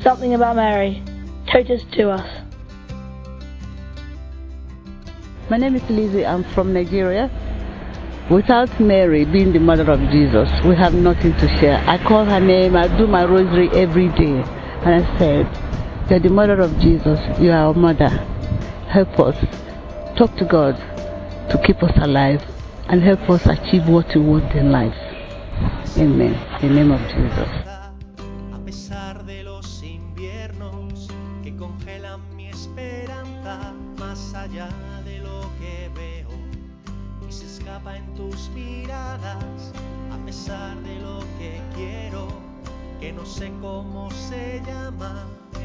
Something about Mary. Totus to us. My name is Lizzie. I'm from Nigeria. Without Mary being the mother of Jesus, we have nothing to share. I call her name, I do my rosary every day. And I said, you're the mother of Jesus, you are our mother. Help us. Talk to God to keep us alive and help us achieve what we want in life. Amen. In the name of Jesus. A pesar de los inviernos que congelan mi esperanza, más allá de lo que veo, y se escapa en tus miradas, a pesar de lo que quiero, que no sé cómo se llama,